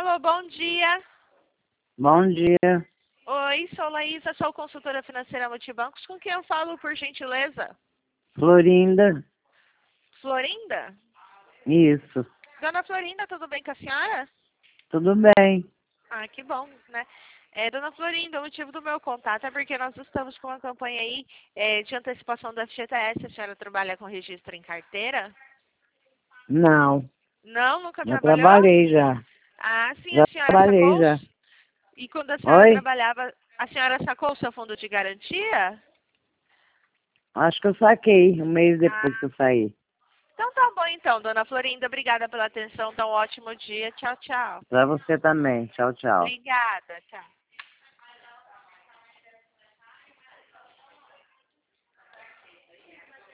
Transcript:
Alô, bom dia. Bom dia, Oi, sou Laísa, sou consultora financeira Multibancos. Com quem eu falo, por gentileza? Florinda. Florinda? Isso, Dona Florinda, tudo bem com a senhora? tudo bem. Ah, que bom, né? Dona Florinda, o motivo do meu contato é porque nós estamos com uma campanha aí de antecipação do FGTS. A senhora trabalha com registro em carteira? Não, Não, nunca já trabalhou? trabalhei já. Ah, sim, a Já senhora trabalhei sacou? já. E quando a senhora Oi? trabalhava, a senhora sacou o seu fundo de garantia? Acho que eu saquei um mês Ah, depois que eu saí. então tá bom então, Dona Florinda. Obrigada pela atenção. Então, um ótimo dia. Tchau, tchau. Pra você também. Tchau, tchau. Obrigada. Tchau.